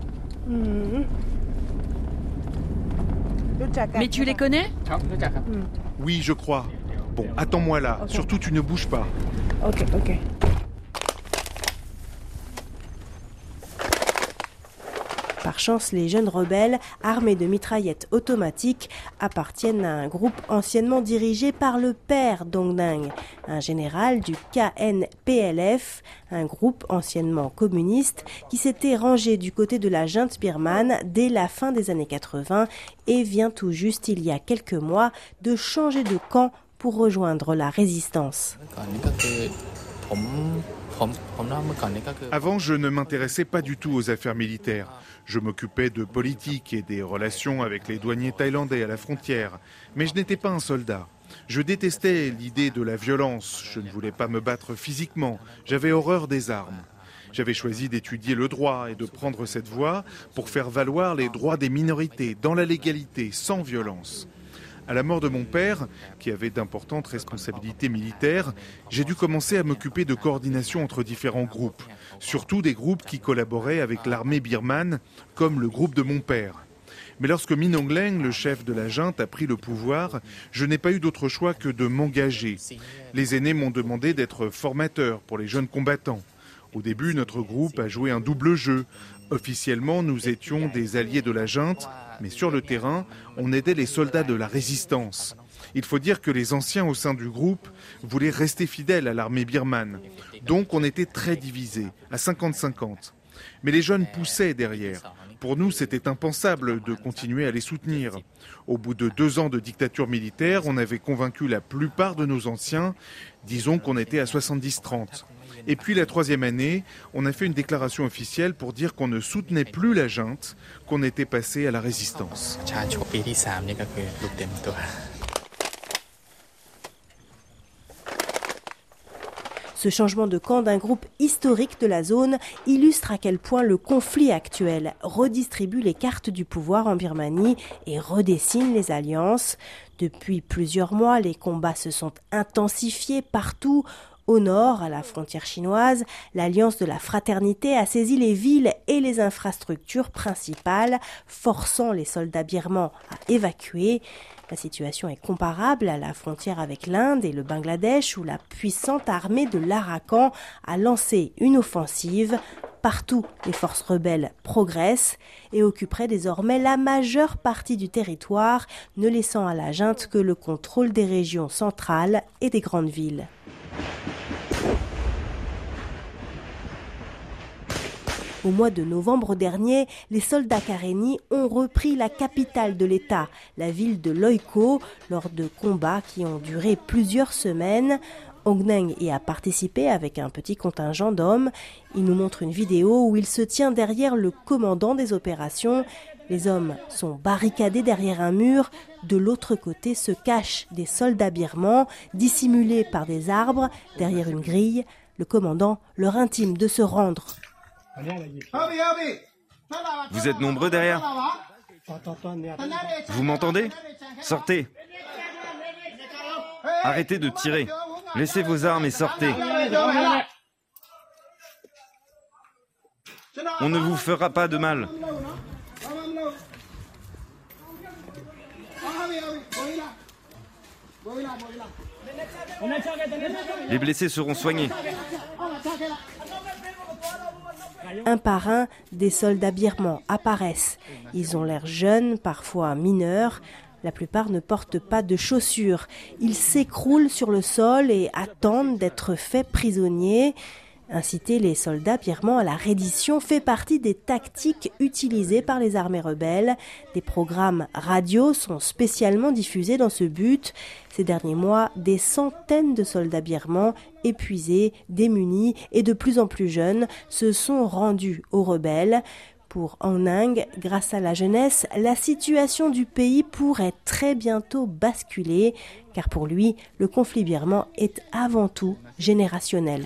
Mais tu les connais ? Oui, je crois. Bon, attends-moi là. Okay. Surtout, tu ne bouges pas. Ok. Par chance, les jeunes rebelles, armés de mitraillettes automatiques, appartiennent à un groupe anciennement dirigé par le père Dong Nang, un général du KNPLF, un groupe anciennement communiste qui s'était rangé du côté de la junte birmane dès la fin des années 80 et vient tout juste, il y a quelques mois, de changer de camp pour rejoindre la résistance. Avant, je ne m'intéressais pas du tout aux affaires militaires. Je m'occupais de politique et des relations avec les douaniers thaïlandais à la frontière. Mais je n'étais pas un soldat. Je détestais l'idée de la violence. Je ne voulais pas me battre physiquement. J'avais horreur des armes. J'avais choisi d'étudier le droit et de prendre cette voie pour faire valoir les droits des minorités dans la légalité, sans violence. À la mort de mon père, qui avait d'importantes responsabilités militaires, j'ai dû commencer à m'occuper de coordination entre différents groupes, surtout des groupes qui collaboraient avec l'armée birmane, comme le groupe de mon père. Mais lorsque Min Aung Hlaing, le chef de la junte, a pris le pouvoir, je n'ai pas eu d'autre choix que de m'engager. Les aînés m'ont demandé d'être formateur pour les jeunes combattants. Au début, notre groupe a joué un double jeu. Officiellement, nous étions des alliés de la junte, mais sur le terrain, on aidait les soldats de la résistance. Il faut dire que les anciens au sein du groupe voulaient rester fidèles à l'armée birmane. Donc on était très divisés, à 50-50. Mais les jeunes poussaient derrière. Pour nous, c'était impensable de continuer à les soutenir. Au bout de 2 ans de dictature militaire, on avait convaincu la plupart de nos anciens, disons qu'on était à 70-30. Et puis la 3e année, on a fait une déclaration officielle pour dire qu'on ne soutenait plus la junte, qu'on était passé à la résistance. Ce changement de camp d'un groupe historique de la zone illustre à quel point le conflit actuel redistribue les cartes du pouvoir en Birmanie et redessine les alliances. Depuis plusieurs mois, les combats se sont intensifiés partout. Au nord, à la frontière chinoise, l'Alliance de la Fraternité a saisi les villes et les infrastructures principales, forçant les soldats birmans à évacuer. La situation est comparable à la frontière avec l'Inde et le Bangladesh, où la puissante armée de l'Arakan a lancé une offensive. Partout, les forces rebelles progressent et occuperaient désormais la majeure partie du territoire, ne laissant à la junte que le contrôle des régions centrales et des grandes villes. Au mois de novembre dernier, les soldats Karenni ont repris la capitale de l'État, la ville de Loiko, lors de combats qui ont duré plusieurs semaines. Aung Hlaing y a participé avec un petit contingent d'hommes. Il nous montre une vidéo où il se tient derrière le commandant des opérations. Les hommes sont barricadés derrière un mur. De l'autre côté se cachent des soldats birmans, dissimulés par des arbres, derrière une grille. Le commandant leur intime de se rendre. Vous êtes nombreux derrière? Vous m'entendez? Sortez! Arrêtez de tirer. Laissez vos armes et sortez. On ne vous fera pas de mal. Les blessés seront soignés. Un par un, des soldats birmans apparaissent. Ils ont l'air jeunes, parfois mineurs. La plupart ne portent pas de chaussures. Ils s'écroulent sur le sol et attendent d'être faits prisonniers. Inciter les soldats birmans à la reddition fait partie des tactiques utilisées par les armées rebelles. Des programmes radio sont spécialement diffusés dans ce but. Ces derniers mois, des centaines de soldats birmans, épuisés, démunis et de plus en plus jeunes, se sont rendus aux rebelles. Pour An Nang, grâce à la jeunesse, la situation du pays pourrait très bientôt basculer, car pour lui, le conflit birman est avant tout générationnel.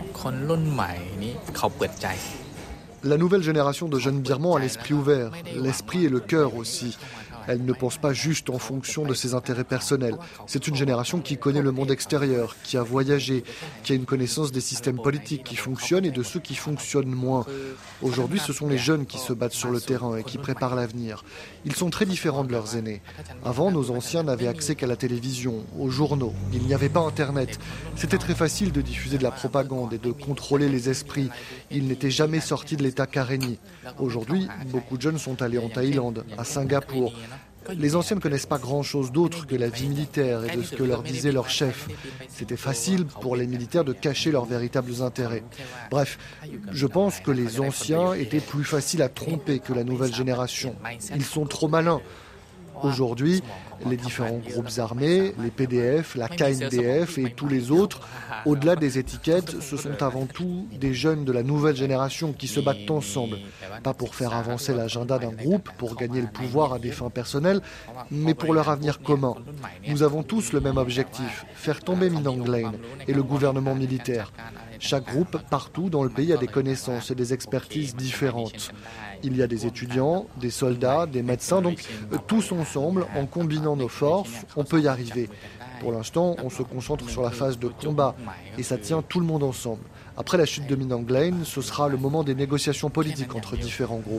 La nouvelle génération de jeunes Birmans a l'esprit ouvert, l'esprit et le cœur aussi. Elle ne pense pas juste en fonction de ses intérêts personnels. C'est une génération qui connaît le monde extérieur, qui a voyagé, qui a une connaissance des systèmes politiques qui fonctionnent et de ceux qui fonctionnent moins. Aujourd'hui, ce sont les jeunes qui se battent sur le terrain et qui préparent l'avenir. Ils sont très différents de leurs aînés. Avant, nos anciens n'avaient accès qu'à la télévision, aux journaux. Il n'y avait pas Internet. C'était très facile de diffuser de la propagande et de contrôler les esprits. Ils n'étaient jamais sortis de l'État Karenni. Aujourd'hui, beaucoup de jeunes sont allés en Thaïlande, à Singapour. Les anciens ne connaissent pas grand-chose d'autre que la vie militaire et de ce que leur disait leur chef. C'était facile pour les militaires de cacher leurs véritables intérêts. Bref, je pense que les anciens étaient plus faciles à tromper que la nouvelle génération. Ils sont trop malins. Aujourd'hui, les différents groupes armés, les PDF, la KNDF et tous les autres, au-delà des étiquettes, ce sont avant tout des jeunes de la nouvelle génération qui se battent ensemble. Pas pour faire avancer l'agenda d'un groupe, pour gagner le pouvoir à des fins personnelles, mais pour leur avenir commun. Nous avons tous le même objectif, faire tomber Min Aung Hlaing et le gouvernement militaire. Chaque groupe, partout dans le pays, a des connaissances et des expertises différentes. Il y a des étudiants, des soldats, des médecins, donc tous ensemble, en combinant nos forces, on peut y arriver. Pour l'instant, on se concentre sur la phase de combat et ça tient tout le monde ensemble. Après la chute de Min Aung Hlaing, ce sera le moment des négociations politiques entre différents groupes.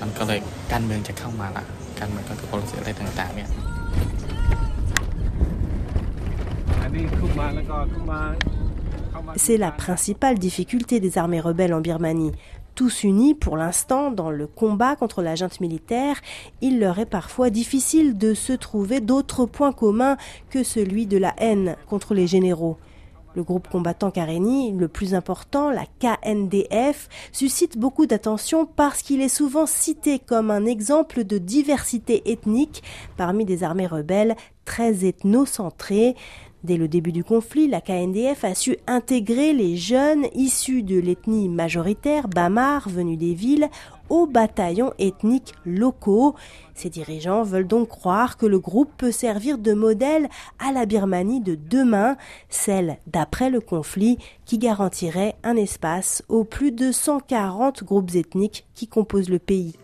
C'est la principale difficulté des armées rebelles en Birmanie. Tous unis pour l'instant dans le combat contre la junte militaire, il leur est parfois difficile de se trouver d'autres points communs que celui de la haine contre les généraux. Le groupe combattant Karenni, le plus important, la KNDF, suscite beaucoup d'attention parce qu'il est souvent cité comme un exemple de diversité ethnique parmi des armées rebelles très ethnocentrées. Dès le début du conflit, la KNDF a su intégrer les jeunes issus de l'ethnie majoritaire Bamar, venus des villes, aux bataillons ethniques locaux. Ces dirigeants veulent donc croire que le groupe peut servir de modèle à la Birmanie de demain, celle d'après le conflit, qui garantirait un espace aux plus de 140 groupes ethniques qui composent le pays.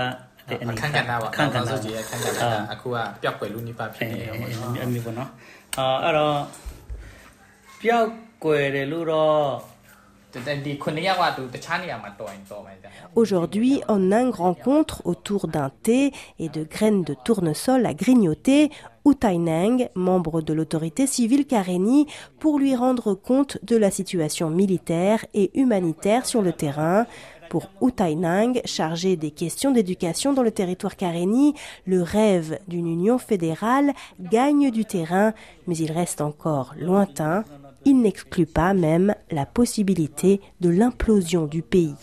Aujourd'hui, An Nang rencontre autour d'un thé et de graines de tournesol à grignoter U Tai Nang, membre de l'autorité civile Karenni, pour lui rendre compte de la situation militaire et humanitaire sur le terrain. Pour U Tai Nang, chargé des questions d'éducation dans le territoire Karenni, le rêve d'une union fédérale gagne du terrain, mais il reste encore lointain. Il n'exclut pas même la possibilité de l'implosion du pays.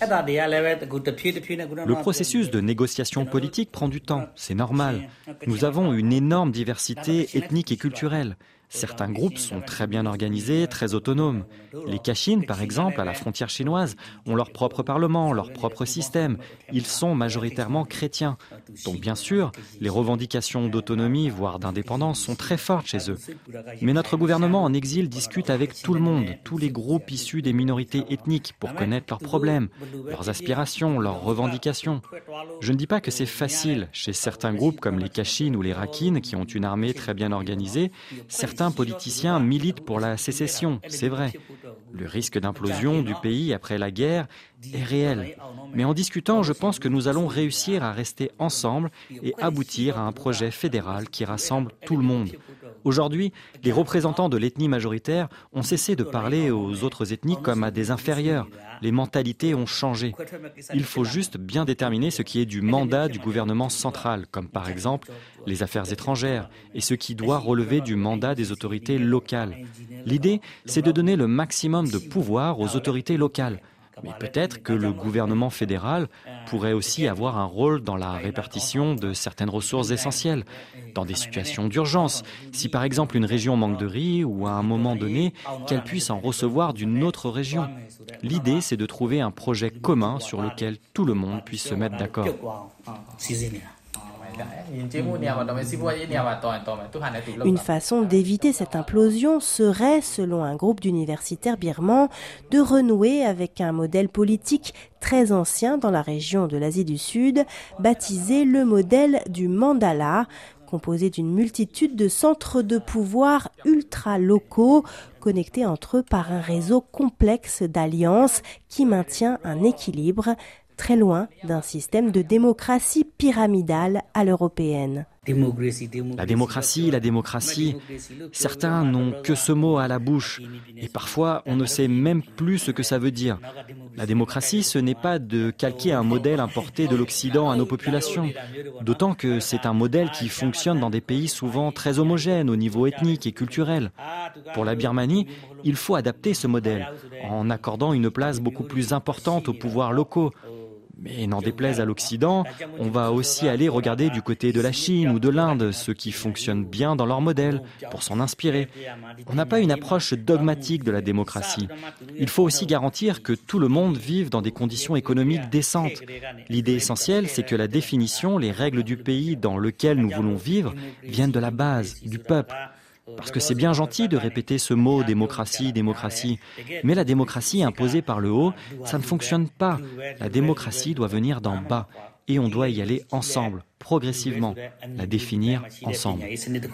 Le processus de négociation politique prend du temps, c'est normal. Nous avons une énorme diversité ethnique et culturelle. Certains groupes sont très bien organisés, très autonomes. Les Kachin, par exemple, à la frontière chinoise, ont leur propre parlement, leur propre système. Ils sont majoritairement chrétiens. Donc bien sûr, les revendications d'autonomie, voire d'indépendance, sont très fortes chez eux. Mais notre gouvernement en exil discute avec tout le monde, tous les groupes issus des minorités ethniques, pour connaître leurs problèmes, leurs aspirations, leurs revendications. Je ne dis pas que c'est facile. Chez certains groupes comme les Kachin ou les Rakhine, qui ont une armée très bien organisée, certains politiciens militent pour la sécession, c'est vrai. Le risque d'implosion du pays après la guerre est réel. Mais en discutant, je pense que nous allons réussir à rester ensemble et aboutir à un projet fédéral qui rassemble tout le monde. Aujourd'hui, les représentants de l'ethnie majoritaire ont cessé de parler aux autres ethnies comme à des inférieurs. Les mentalités ont changé. Il faut juste bien déterminer ce qui est du mandat du gouvernement central, comme par exemple les affaires étrangères, et ce qui doit relever du mandat des autorités locales. L'idée, c'est de donner le maximum de pouvoir aux autorités locales. Mais peut-être que le gouvernement fédéral pourrait aussi avoir un rôle dans la répartition de certaines ressources essentielles, dans des situations d'urgence. Si par exemple une région manque de riz ou à un moment donné, qu'elle puisse en recevoir d'une autre région. L'idée, c'est de trouver un projet commun sur lequel tout le monde puisse se mettre d'accord. Une façon d'éviter cette implosion serait, selon un groupe d'universitaires birmans, de renouer avec un modèle politique très ancien dans la région de l'Asie du Sud, baptisé le modèle du mandala, composé d'une multitude de centres de pouvoir ultra-locaux, connectés entre eux par un réseau complexe d'alliances qui maintient un équilibre, très loin d'un système de démocratie pyramidale à l'européenne. La démocratie. Certains n'ont que ce mot à la bouche et parfois on ne sait même plus ce que ça veut dire. La démocratie, ce n'est pas de calquer un modèle importé de l'Occident à nos populations. D'autant que c'est un modèle qui fonctionne dans des pays souvent très homogènes au niveau ethnique et culturel. Pour la Birmanie, il faut adapter ce modèle en accordant une place beaucoup plus importante aux pouvoirs locaux. Mais n'en déplaise à l'Occident, on va aussi aller regarder du côté de la Chine ou de l'Inde, ce qui fonctionne bien dans leur modèle, pour s'en inspirer. On n'a pas une approche dogmatique de la démocratie. Il faut aussi garantir que tout le monde vive dans des conditions économiques décentes. L'idée essentielle, c'est que la définition, les règles du pays dans lequel nous voulons vivre, viennent de la base, du peuple. Parce que c'est bien gentil de répéter ce mot démocratie, mais la démocratie imposée par le haut, ça ne fonctionne pas. La démocratie doit venir d'en bas et on doit y aller ensemble, progressivement, la définir ensemble.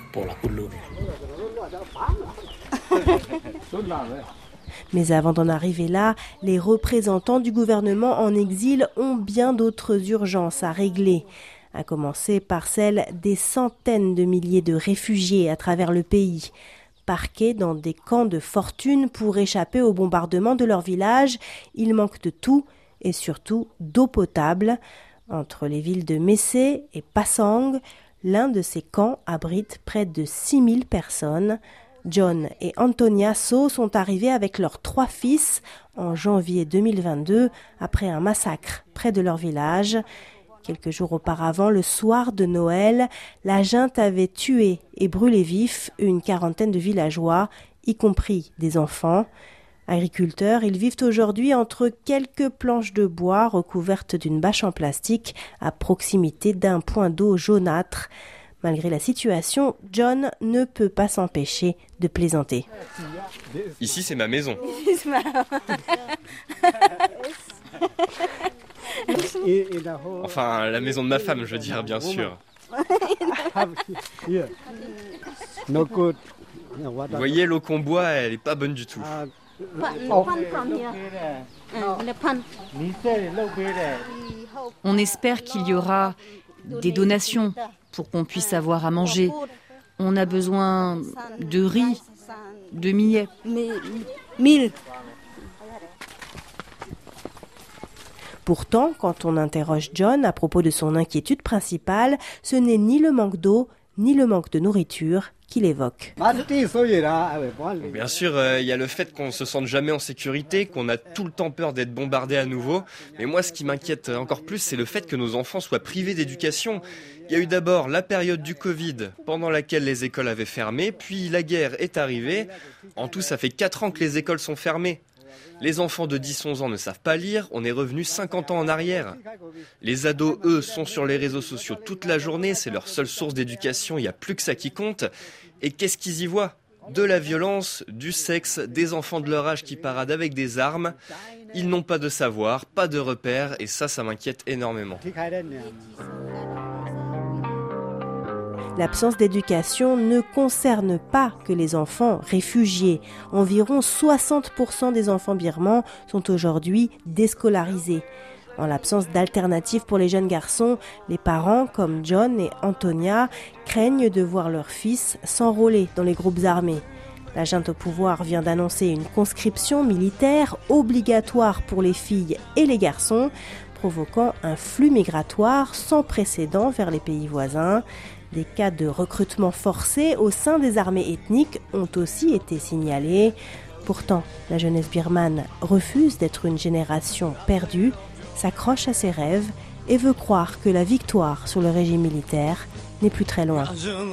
Mais avant d'en arriver là, les représentants du gouvernement en exil ont bien d'autres urgences à régler. À commencer par celle des centaines de milliers de réfugiés à travers le pays. Parqués dans des camps de fortune pour échapper au bombardement de leur village, ils manquent de tout et surtout d'eau potable. Entre les villes de Messé et Pasang, l'un de ces camps abrite près de 6000 personnes. John et Antonia So sont arrivés avec leurs 3 fils en janvier 2022 après un massacre près de leur village. Quelques jours auparavant, le soir de Noël, la junte avait tué et brûlé vif une quarantaine de villageois, y compris des enfants. Agriculteurs, ils vivent aujourd'hui entre quelques planches de bois recouvertes d'une bâche en plastique à proximité d'un point d'eau jaunâtre. Malgré la situation, John ne peut pas s'empêcher de plaisanter. Ici, c'est ma maison. Enfin, la maison de ma femme, je veux dire, bien sûr. Vous voyez, l'eau qu'on boit, elle est pas bonne du tout. On espère qu'il y aura des donations pour qu'on puisse avoir à manger. On a besoin de riz, de millet. 1000. Pourtant, quand on interroge John à propos de son inquiétude principale, ce n'est ni le manque d'eau, ni le manque de nourriture qu'il évoque. Bien sûr, il y a le fait qu'on se sente jamais en sécurité, qu'on a tout le temps peur d'être bombardé à nouveau. Mais moi, ce qui m'inquiète encore plus, c'est le fait que nos enfants soient privés d'éducation. Il y a eu d'abord la période du Covid, pendant laquelle les écoles avaient fermé, puis la guerre est arrivée. En tout, ça fait 4 ans que les écoles sont fermées. Les enfants de 10-11 ans ne savent pas lire, on est revenu 50 ans en arrière. Les ados, eux, sont sur les réseaux sociaux toute la journée, c'est leur seule source d'éducation, il n'y a plus que ça qui compte. Et qu'est-ce qu'ils y voient ? De la violence, du sexe, des enfants de leur âge qui paradent avec des armes. Ils n'ont pas de savoir, pas de repères, et ça m'inquiète énormément. L'absence d'éducation ne concerne pas que les enfants réfugiés. Environ 60% des enfants birmans sont aujourd'hui déscolarisés. En l'absence d'alternatives pour les jeunes garçons, les parents, comme John et Antonia, craignent de voir leurs fils s'enrôler dans les groupes armés. La junte au pouvoir vient d'annoncer une conscription militaire obligatoire pour les filles et les garçons, provoquant un flux migratoire sans précédent vers les pays voisins. Des cas de recrutement forcé au sein des armées ethniques ont aussi été signalés. Pourtant, la jeunesse birmane refuse d'être une génération perdue, s'accroche à ses rêves et veut croire que la victoire sur le régime militaire n'est plus très loin.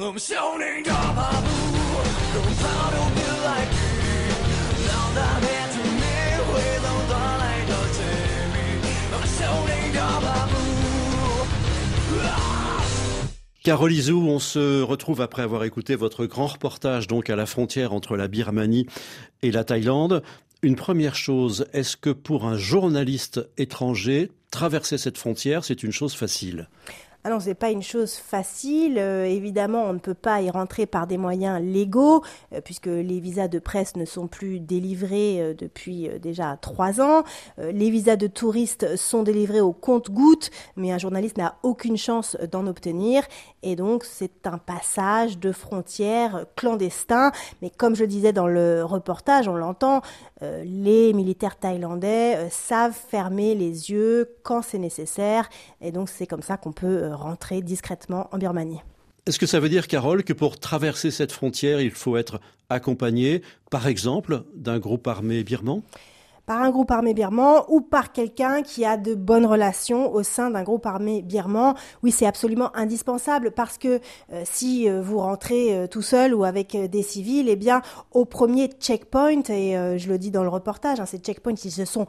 Carole Izou, on se retrouve après avoir écouté votre grand reportage donc à la frontière entre la Birmanie et la Thaïlande. Une première chose, est-ce que pour un journaliste étranger, traverser cette frontière, c'est une chose facile ? Ah non, c'est pas une chose facile. Évidemment, on ne peut pas y rentrer par des moyens légaux, puisque les visas de presse ne sont plus délivrés depuis déjà 3 ans. Les visas de touristes sont délivrés au compte-gouttes, mais un journaliste n'a aucune chance d'en obtenir. Et donc, c'est un passage de frontière clandestin. Mais comme je le disais dans le reportage, on l'entend, les militaires thaïlandais savent fermer les yeux quand c'est nécessaire. Et donc, c'est comme ça qu'on peut rentrer discrètement en Birmanie. Est-ce que ça veut dire, Carole, que pour traverser cette frontière, il faut être accompagné, par exemple, d'un groupe armé birman ? Par un groupe armé birman ou par quelqu'un qui a de bonnes relations au sein d'un groupe armé birman. Oui, c'est absolument indispensable parce que si vous rentrez tout seul ou avec des civils, eh bien, au premier checkpoint, et je le dis dans le reportage, ces checkpoints, ils se sont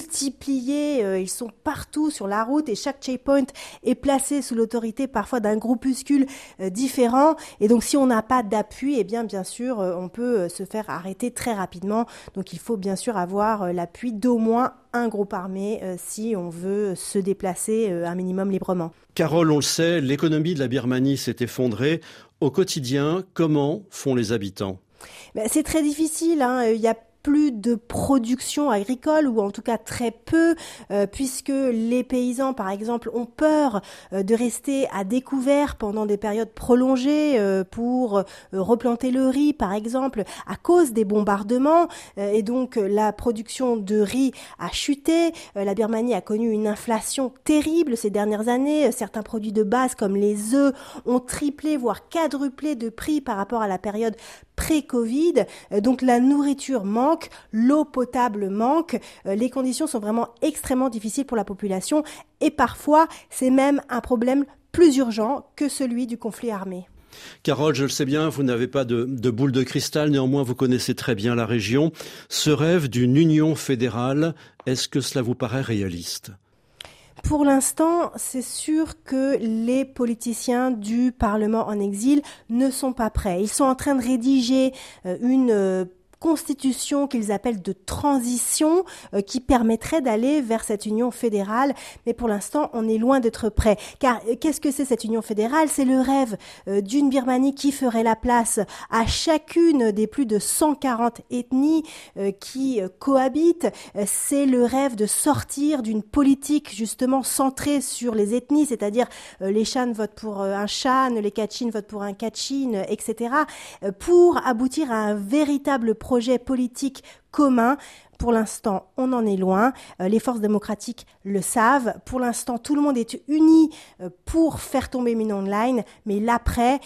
multipliés, ils sont partout sur la route et chaque checkpoint est placé sous l'autorité parfois d'un groupuscule différent. Et donc, si on n'a pas d'appui, eh bien sûr, on peut se faire arrêter très rapidement. Donc, il faut bien sûr avoir l'appui d'au moins un groupe armé si on veut se déplacer un minimum librement. Carole, on le sait, l'économie de la Birmanie s'est effondrée. Au quotidien, comment font les habitants ? C'est très difficile, il y a plus de production agricole, ou en tout cas très peu, puisque les paysans, par exemple, ont peur de rester à découvert pendant des périodes prolongées pour replanter le riz, par exemple, à cause des bombardements. Et donc, la production de riz a chuté. La Birmanie a connu une inflation terrible ces dernières années. Certains produits de base, comme les œufs, ont triplé, voire quadruplé de prix par rapport à la période pré-Covid. Donc, la nourriture manque, l'eau potable manque, les conditions sont vraiment extrêmement difficiles pour la population et parfois c'est même un problème plus urgent que celui du conflit armé. Carole, je le sais bien, vous n'avez pas de boule de cristal, néanmoins vous connaissez très bien la région. Ce rêve d'une union fédérale, est-ce que cela vous paraît réaliste ? Pour l'instant, c'est sûr que les politiciens du Parlement en exil ne sont pas prêts. Ils sont en train de rédiger une constitution qu'ils appellent de transition qui permettrait d'aller vers cette union fédérale. Mais pour l'instant, on est loin d'être prêt. Car qu'est-ce que c'est cette union fédérale ? C'est le rêve d'une Birmanie qui ferait la place à chacune des plus de 140 ethnies qui cohabitent. C'est le rêve de sortir d'une politique justement centrée sur les ethnies, c'est-à-dire les Shan votent pour un Shan, les Kachin votent pour un Kachin, etc. Pour aboutir à un véritable projet politique commun. Pour l'instant, on en est loin. Les forces démocratiques le savent. Pour l'instant, tout le monde est uni pour faire tomber Min Aung Hlaing. Mais l'après,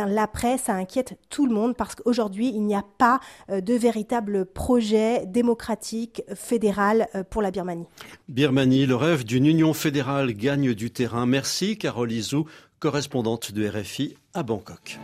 ça inquiète tout le monde parce qu'aujourd'hui, il n'y a pas de véritable projet démocratique fédéral pour la Birmanie. Birmanie, le rêve d'une union fédérale gagne du terrain. Merci Carole Izou, correspondante de RFI à Bangkok.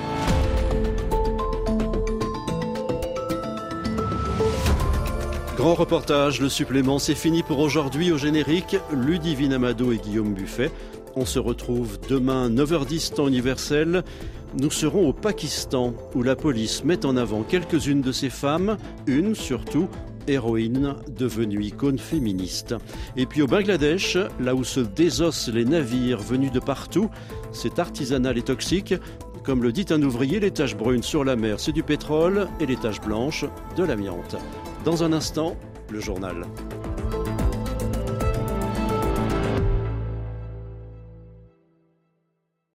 Grand reportage, le supplément, c'est fini pour aujourd'hui. Au générique, Ludivine Amado et Guillaume Buffet. On se retrouve demain 9h10 temps universel. Nous serons au Pakistan où la police met en avant quelques-unes de ces femmes, une surtout, héroïne devenue icône féministe. Et puis au Bangladesh, là où se désossent les navires venus de partout, c'est artisanal et toxique. Comme le dit un ouvrier, les taches brunes sur la mer, c'est du pétrole et les taches blanches, de l'amiante. Dans un instant, le journal.